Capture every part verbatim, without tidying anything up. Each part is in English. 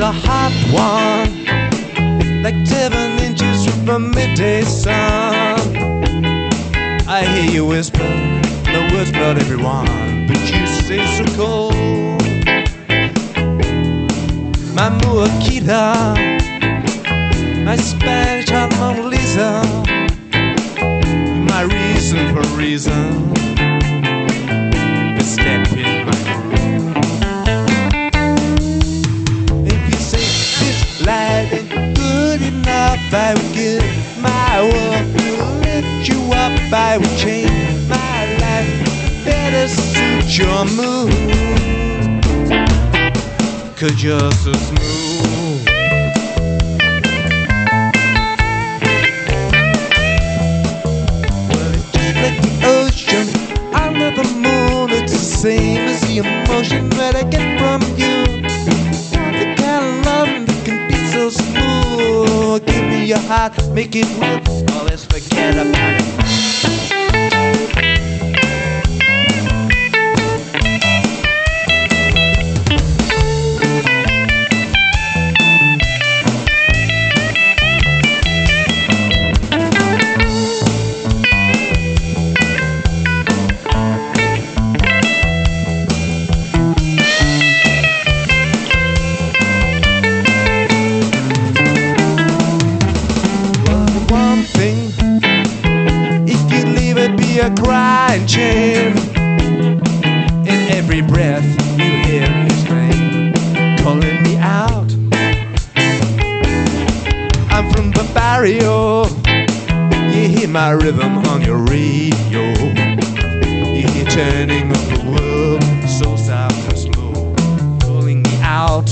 a hot one, like seven inches from the midday sun. I hear you whisper the words about everyone, but you stay so cold. My Muakita, my Spanish heart Mona Lisa, my reason for reason to step in my groove. If you say this life ain't good enough, I would give my world to lift you up. I would change my life better suit your mood, 'cause you're so smooth. Well, it's just like the ocean under the moon. It's the same as the emotion that I get from you. Not the kind of love that can be so smooth. Give me your heart, make it real, oh, let's forget about it. A crying chain. In every breath you hear his name calling me out. I'm from the barrio. You hear my rhythm on your radio. You hear turning of the world so soft and slow calling me out.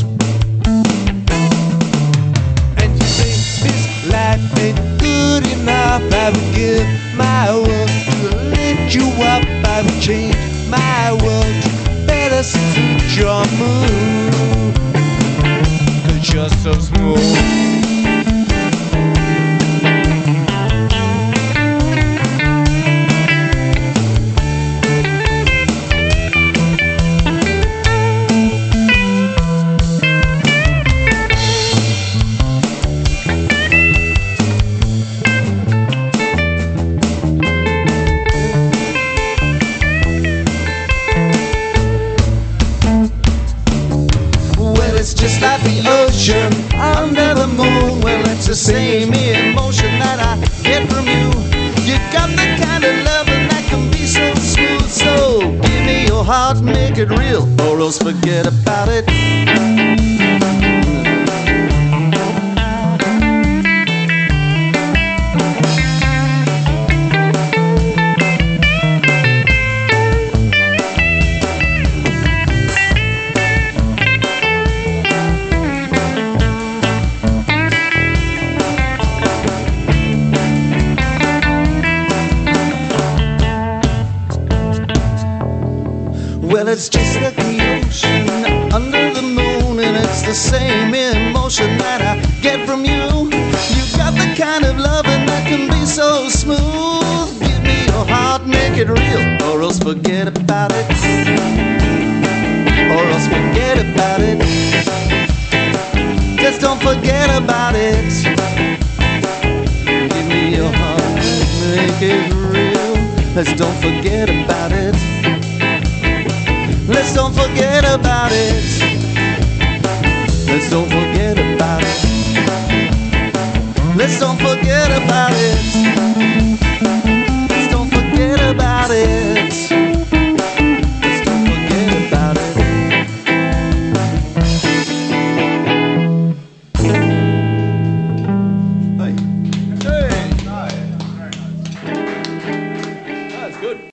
And you say this life ain't good enough. I would give my world you up, I would change my world to better suit your mood, 'cause you're so smooth. It's just like the ocean under the moon. Well, it's the same emotion that I get from you. You got the kind of loving that can be so smooth. So give me your heart, make it real, or else forget about it. Well, it's just like the ocean under the moon, and it's the same emotion that I get from you. You got the kind of loving that can be so smooth. Give me your heart, make it real, or else forget about it. Or else forget about it. Just don't forget about it. Give me your heart, make it real. Let's don't forget about it. Let's don't forget about it. Let's don't forget about it. Let's don't forget about it.